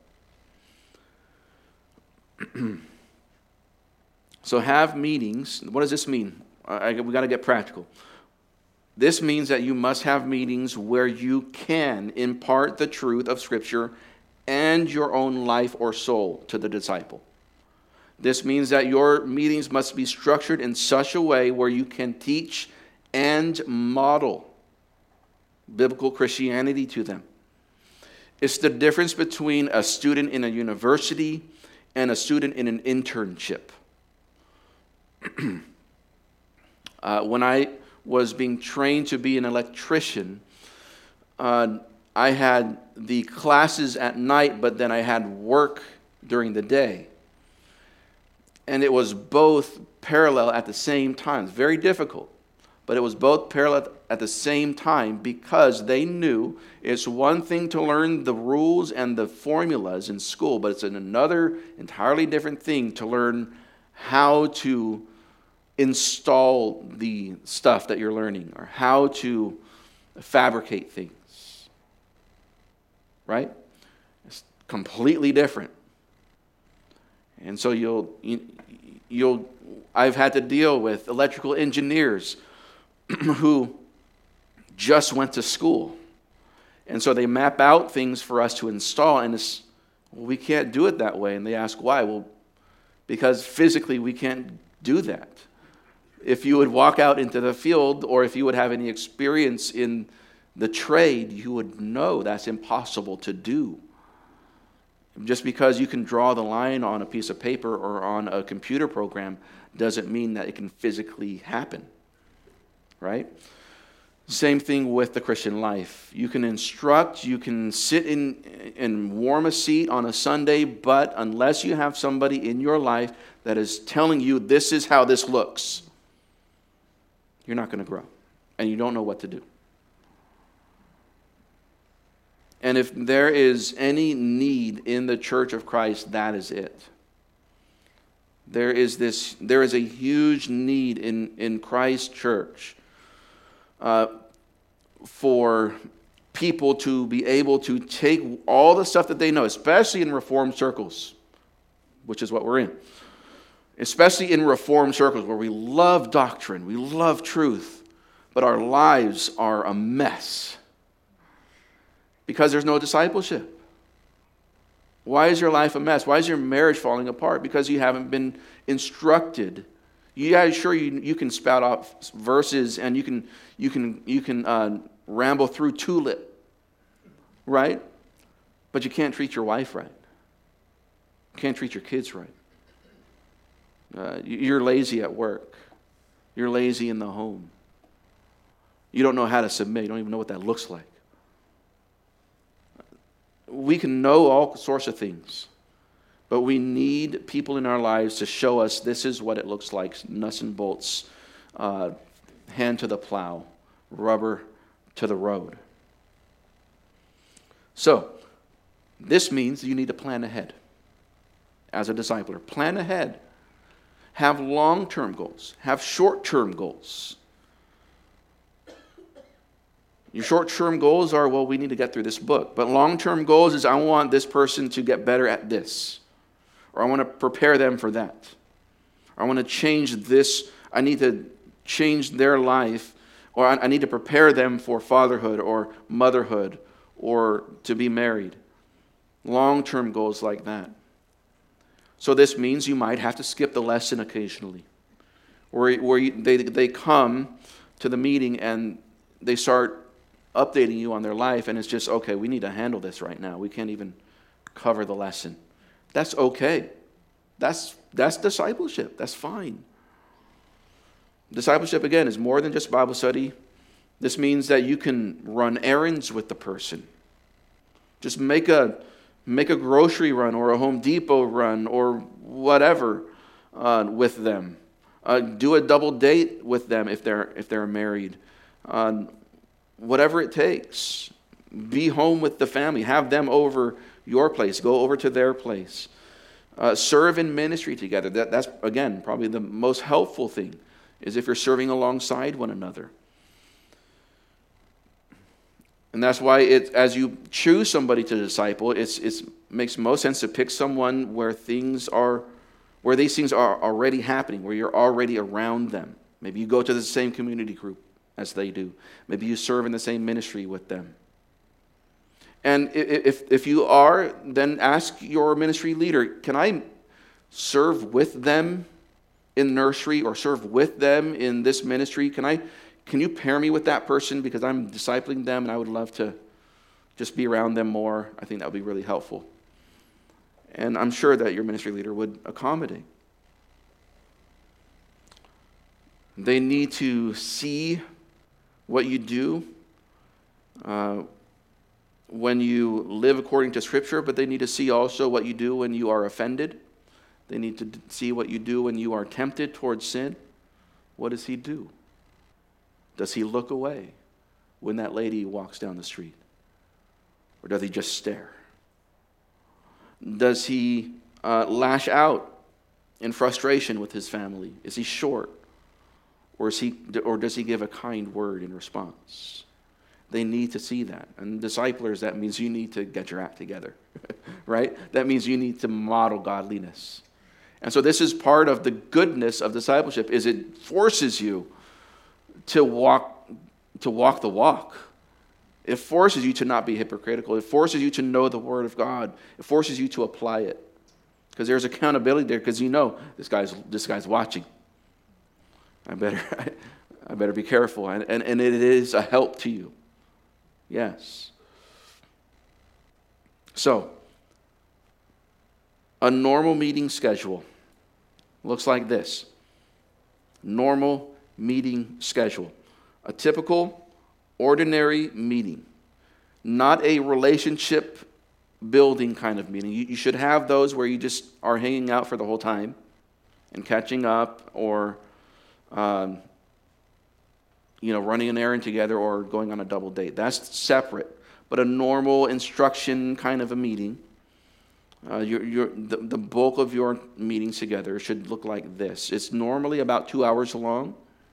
Speaker 1: So have meetings. What does this mean? I, I, we got to get practical. This means that you must have meetings where you can impart the truth of Scripture and your own life or soul to the disciple. This means that your meetings must be structured in such a way where you can teach and model biblical Christianity to them. It's the difference between a student in a university and a student in an internship. uh, when I was being trained to be an electrician, uh, I had the classes at night, but then I had work during the day. And it was both parallel at the same time. It's very difficult, but it was both parallel at the same time because they knew it's one thing to learn the rules and the formulas in school, but it's another entirely different thing to learn how to install the stuff that you're learning or how to fabricate things. Right? It's completely different. And so you'll, you'll, I've had to deal with electrical engineers who just went to school. And so they map out things for us to install, and it's, well, we can't do it that way. And they ask why? Well, because physically we can't do that. If you would walk out into the field, or if you would have any experience in the trade, you would know that's impossible to do. Just because you can draw the line on a piece of paper or on a computer program doesn't mean that it can physically happen, right? Same thing with the Christian life. You can instruct, you can sit in and warm a seat on a Sunday, but unless you have somebody in your life that is telling you this is how this looks, you're not going to grow, and you don't know what to do. And if there is any need in the church of Christ, that is it. There is this. There is a huge need in, in Christ's church uh, for people to be able to take all the stuff that they know, especially in Reformed circles, which is what we're in. Especially in Reformed circles where we love doctrine, we love truth, but our lives are a mess. Because there's no discipleship. Why is your life a mess? Why is your marriage falling apart? Because you haven't been instructed. Yeah, sure, you you can spout off verses and you can you can you can uh, ramble through tulip, right? But you can't treat your wife right. You can't treat your kids right. Uh, you're lazy at work. You're lazy in the home. You don't know how to submit. You don't even know what that looks like. We can know all sorts of things, but we need people in our lives to show us this is what it looks like, nuts and bolts, uh, hand to the plow, rubber to the road. So, this means you need to plan ahead as a discipler. Plan ahead. Have long-term goals. Have short-term goals. Your short-term goals are, well, we need to get through this book. But long-term goals is, I want this person to get better at this. Or I want to prepare them for that. Or I want to change this. I need to change their life. Or I need to prepare them for fatherhood or motherhood or to be married. Long-term goals like that. So this means you might have to skip the lesson occasionally. Where, where you, they, they come to the meeting and they start updating you on their life, and it's just, okay, we need to handle this right now. We can't even cover the lesson. That's okay. That's that's discipleship. That's fine. Discipleship, again, is more than just Bible study. This means that you can run errands with the person. Just make a make a grocery run or a Home Depot run or whatever uh, with them. Uh, do a double date with them if they're if they're married. Uh, Whatever it takes. Be home with the family. Have them over your place. Go over to their place. Uh, serve in ministry together. That, that's, again, probably the most helpful thing, is if you're serving alongside one another. And that's why it, as you choose somebody to disciple, it's it makes most sense to pick someone where things are, where these things are already happening, where you're already around them. Maybe you go to the same community group as they do. Maybe you serve in the same ministry with them. And if if you are, then ask your ministry leader, can I serve with them in nursery or serve with them in this ministry? Can I can you pair me with that person because I'm discipling them and I would love to just be around them more? I think that would be really helpful. And I'm sure that your ministry leader would accommodate. They need to see what you do uh, when you live according to Scripture, but they need to see also what you do when you are offended. They need to see what you do when you are tempted towards sin. What does he do? Does he look away when that lady walks down the street? Or does he just stare? Does he uh, lash out in frustration with his family? Is he short? Or, is he, or does he give a kind word in response? They need to see that. And disciplers, that means you need to get your act together, right? That means you need to model godliness. And so this is part of the goodness of discipleship, is it forces you to walk, to walk the walk. It forces you to not be hypocritical. It forces you to know the Word of God. It forces you to apply it. Because there's accountability there, because you know this guy's, this guy's watching. I better, I better be careful. And, and, and it is a help to you. Yes. So, a normal meeting schedule looks like this. Normal meeting schedule. A typical, ordinary meeting. Not a relationship building kind of meeting. You, you should have those where you just are hanging out for the whole time and catching up, or Um, you know, running an errand together or going on a double date. That's separate. But a normal instruction kind of a meeting, uh, your, your, the, the bulk of your meetings together should look like this. It's normally about two hours long.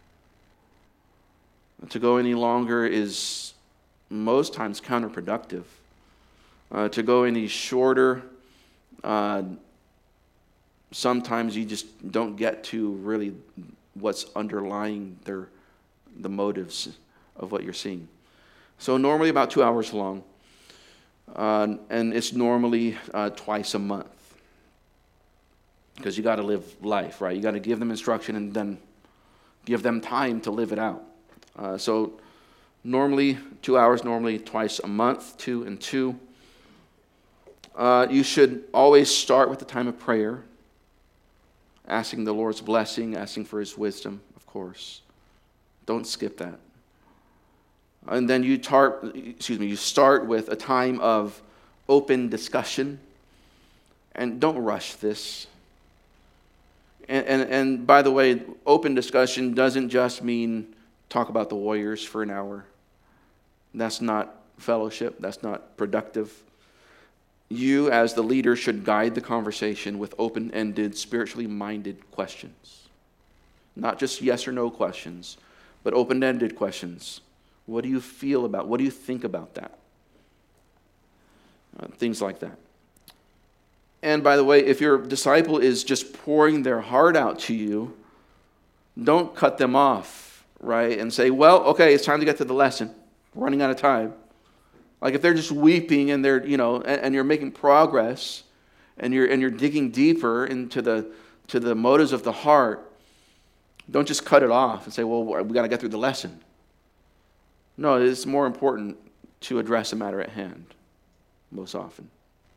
Speaker 1: To go any longer is most times counterproductive. Uh, to go any shorter, uh, sometimes you just don't get to really what's underlying their the motives of what you're seeing. So normally about two hours long. Uh, and it's normally uh, twice a month. Because you got to live life, right? You got to give them instruction and then give them time to live it out. Uh, so normally, two hours, normally twice a month, two and two. Uh, you should always start with the time of prayer, asking the Lord's blessing, asking for his wisdom, of course. Don't skip that. And then you tar- excuse me, you start with a time of open discussion. And don't rush this. And, and, and by the way, open discussion doesn't just mean talk about the Warriors for an hour. That's not fellowship. That's not productive. You, as the leader, should guide the conversation with open-ended, spiritually minded questions. Not just yes or no questions, but open-ended questions. What do you feel about? What do you think about that? Uh, things like that. And by the way, if your disciple is just pouring their heart out to you, don't cut them off, right? And say, well, okay, it's time to get to the lesson. We're running out of time. Like if they're just weeping and they're, you know, and, and you're making progress and you're and you're digging deeper into the to the motives of the heart, don't just cut it off and say, well, we got to get through the lesson. No, it's more important to address the matter at hand, most often.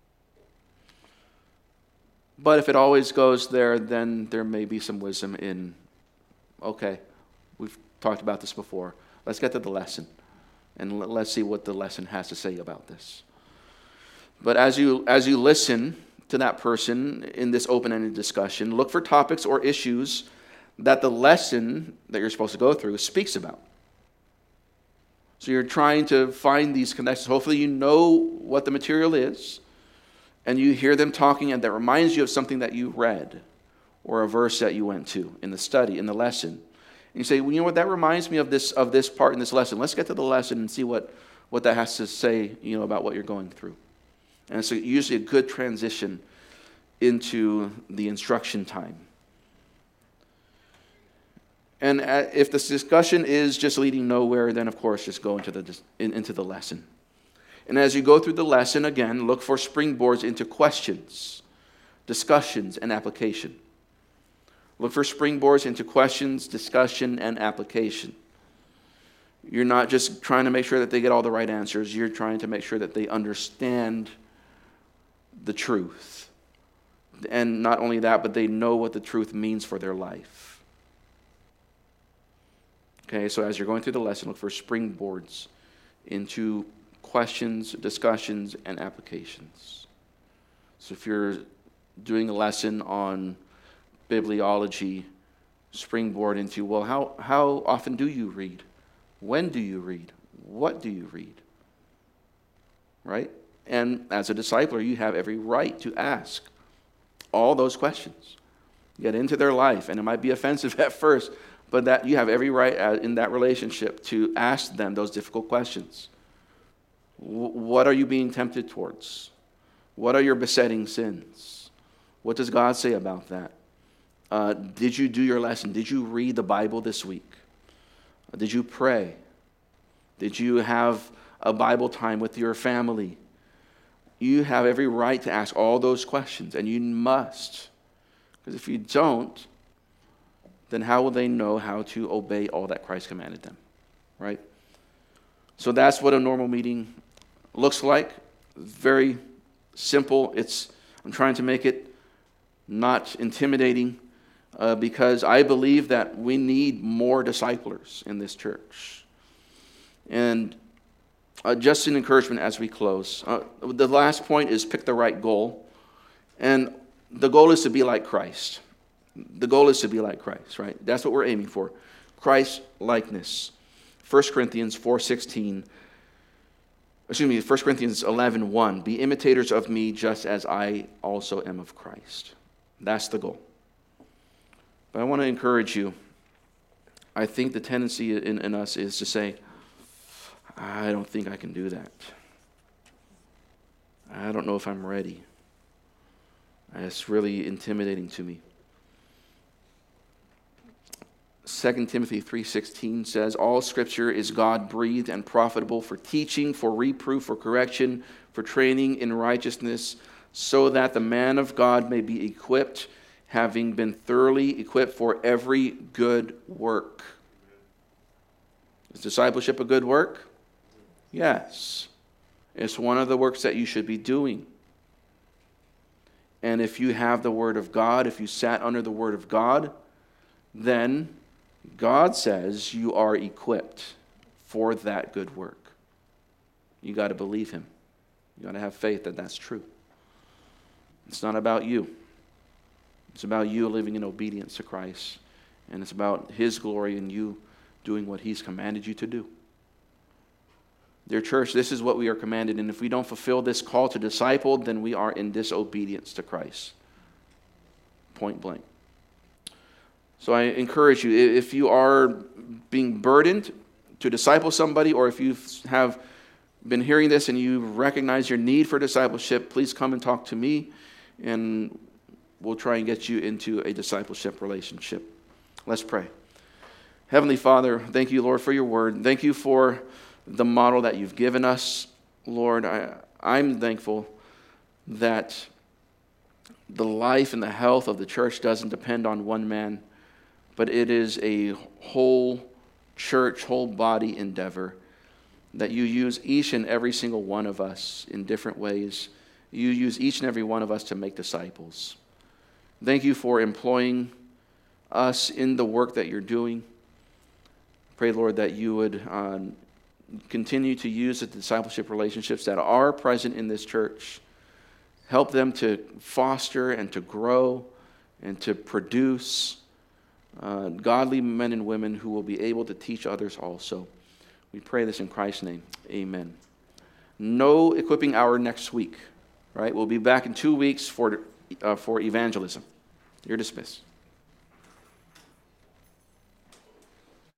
Speaker 1: But if it always goes there, then there may be some wisdom in, okay, we've talked about this before. Let's get to the lesson, and let's see what the lesson has to say about this. But as you as you listen to that person in this open-ended discussion, look for topics or issues that the lesson that you're supposed to go through speaks about. So you're trying to find these connections. Hopefully you know what the material is, and you hear them talking, and that reminds you of something that you read or a verse that you went to in the study, in the lesson. And you say, well, you know what, that reminds me of this of this part in this lesson. Let's get to the lesson and see what, what that has to say, you know, about what you're going through. And it's usually a good transition into the instruction time. And if this discussion is just leading nowhere, then of course just go into the into the lesson. And as you go through the lesson, again, look for springboards into questions, discussions, and application. Look for springboards into questions, discussion, and application. You're not just trying to make sure that they get all the right answers. You're trying to make sure that they understand the truth. And not only that, but they know what the truth means for their life. Okay, so as you're going through the lesson, look for springboards into questions, discussions, and applications. So if you're doing a lesson on bibliology, springboard into, well, how, how often do you read? When do you read? What do you read? Right? And as a discipler, you have every right to ask all those questions. Get into their life, and it might be offensive at first, but that you have every right in that relationship to ask them those difficult questions. What are you being tempted towards? What are your besetting sins? What does God say about that? Uh, did you do your lesson? Did you read the Bible this week? Did you pray? Did you have a Bible time with your family? You have every right to ask all those questions, and you must. Because if you don't, then how will they know how to obey all that Christ commanded them, right? So that's what a normal meeting looks like. Very simple. It's I'm trying to make it not intimidating uh, because I believe that we need more disciplers in this church. And uh, just an encouragement as we close. Uh, the last point is pick the right goal. And the goal is to be like Christ. The goal is to be like Christ, right? That's what we're aiming for. Christ likeness. First Corinthians four sixteen. Excuse me, First Corinthians eleven one. Be imitators of me just as I also am of Christ. That's the goal. But I want to encourage you. I think the tendency in, in us is to say, I don't think I can do that. I don't know if I'm ready. It's really intimidating to me. Second Timothy three sixteen says, all Scripture is God-breathed and profitable for teaching, for reproof, for correction, for training in righteousness, so that the man of God may be equipped, having been thoroughly equipped for every good work. Is discipleship a good work? Yes. It's one of the works that you should be doing. And if you have the Word of God, if you sat under the Word of God, then God says you are equipped for that good work. You got to believe Him. You got to have faith that that's true. It's not about you. It's about you living in obedience to Christ. And it's about His glory and you doing what He's commanded you to do. Dear church, this is what we are commanded, and if we don't fulfill this call to disciple, then we are in disobedience to Christ. Point blank. So I encourage you, if you are being burdened to disciple somebody, or if you have been hearing this and you recognize your need for discipleship, please come and talk to me, and we'll try and get you into a discipleship relationship. Let's pray. Heavenly Father, thank you, Lord, for your word. Thank you for the model that you've given us. Lord, I, I'm thankful that the life and the health of the church doesn't depend on one man, but it is a whole church, whole body endeavor, that you use each and every single one of us in different ways. You use each and every one of us to make disciples. Thank you for employing us in the work that you're doing. Pray, Lord, that you would um, continue to use the discipleship relationships that are present in this church. Help them to foster and to grow and to produce uh, godly men and women who will be able to teach others also. We pray this in Christ's name. Amen. No equipping hour next week. Right? We'll be back in two weeks for, uh, for evangelism. You're dismissed.